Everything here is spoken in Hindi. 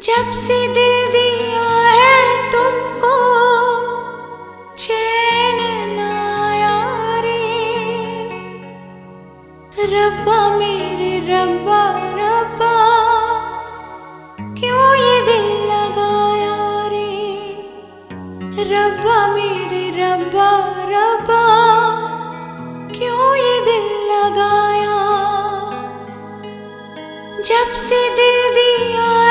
जब से दिल दिया है तुमको चैन ना आया रे। रब्बा मेरे रब्बा रब्बा क्यों ये दिल लगाया रे। रब्बा मेरे रब्बा रब्बा क्यों ये दिल लगाया। जब से दिल दिया